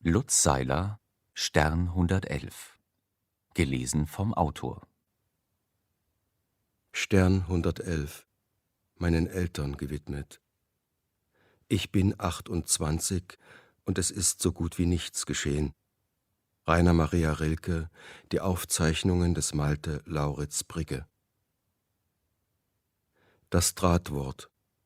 Lutz Seiler, Stern 111. Gelesen vom Autor. Stern 111, meinen Eltern gewidmet. Ich bin 28 und es ist so gut wie nichts geschehen. Rainer Maria Rilke, die Aufzeichnungen des Malte Lauritz Brigge. Das Drahtwort.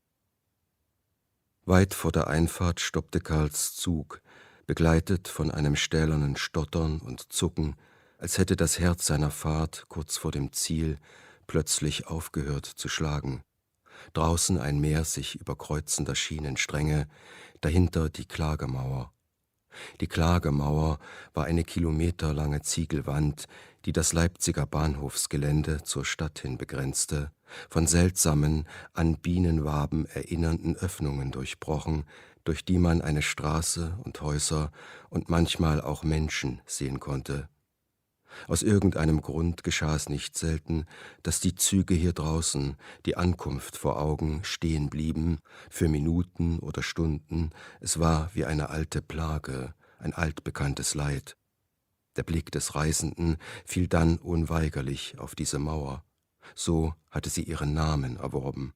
Weit vor der Einfahrt stoppte Karls Zug, begleitet von einem stählernen Stottern und Zucken, als hätte das Herz seiner Fahrt kurz vor dem Ziel plötzlich aufgehört zu schlagen. Draußen ein Meer sich überkreuzender Schienenstränge, dahinter die Klagemauer. Die Klagemauer war eine kilometerlange Ziegelwand, die das Leipziger Bahnhofsgelände zur Stadt hin begrenzte, von seltsamen, an Bienenwaben erinnernden Öffnungen durchbrochen, durch die man eine Straße und Häuser und manchmal auch Menschen sehen konnte. Aus irgendeinem Grund geschah es nicht selten, dass die Züge hier draußen, die Ankunft vor Augen, stehen blieben, für Minuten oder Stunden. Es war wie eine alte Plage, ein altbekanntes Leid. Der Blick des Reisenden fiel dann unweigerlich auf diese Mauer. So hatte sie ihren Namen erworben.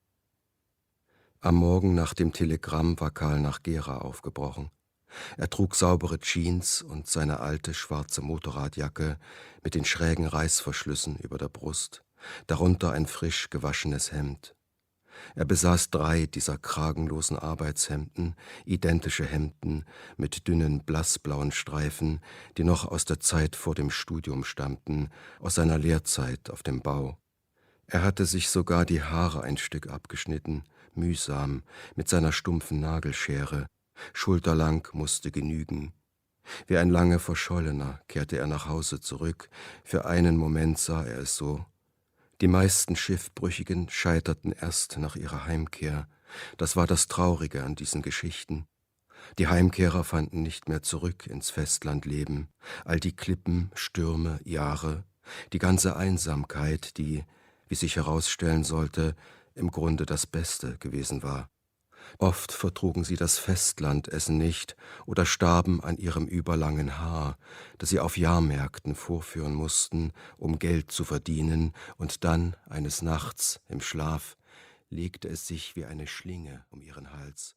Am Morgen nach dem Telegramm war Karl nach Gera aufgebrochen. Er trug saubere Jeans und seine alte schwarze Motorradjacke mit den schrägen Reißverschlüssen über der Brust, darunter ein frisch gewaschenes Hemd. Er besaß 3 dieser kragenlosen Arbeitshemden, identische Hemden mit dünnen blassblauen Streifen, die noch aus der Zeit vor dem Studium stammten, aus seiner Lehrzeit auf dem Bau. Er hatte sich sogar die Haare ein Stück abgeschnitten, mühsam, mit seiner stumpfen Nagelschere. Schulterlang musste genügen. Wie ein lange Verschollener kehrte er nach Hause zurück. Für einen Moment sah er es so. Die meisten Schiffbrüchigen scheiterten erst nach ihrer Heimkehr. Das war das Traurige an diesen Geschichten. Die Heimkehrer fanden nicht mehr zurück ins Festlandleben. All die Klippen, Stürme, Jahre, die ganze Einsamkeit, die, wie sich herausstellen sollte, im Grunde das Beste gewesen war. Oft vertrugen sie das Festlandessen nicht oder starben an ihrem überlangen Haar, das sie auf Jahrmärkten vorführen mussten, um Geld zu verdienen, und dann, eines Nachts, im Schlaf, legte es sich wie eine Schlinge um ihren Hals.